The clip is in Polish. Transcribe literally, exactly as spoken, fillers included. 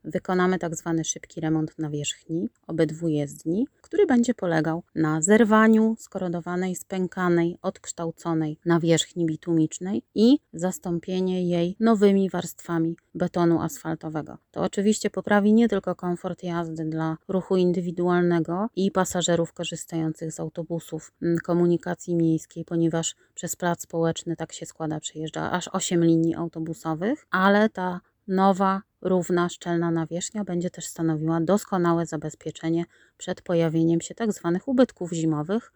wykonamy tak zwany szybki remont nawierzchni obydwu jezdni, który będzie polegał na zerwaniu skorodowanej, spękanej, odkształconej nawierzchni bitumicznej i zastąpienie jej nowymi warstwami betonu asfaltowego. To oczywiście poprawi nie tylko komfort jazdy dla ruchu indywidualnego i pasażerów korzystających z autobusów komunikacji miejskiej, ponieważ przez plac społeczny, tak się składa, przejeżdża aż osiem linii autobusowych, ale ta nowa, równa, szczelna nawierzchnia będzie też stanowiła doskonałe zabezpieczenie przed pojawieniem się tzw. ubytków zimowych,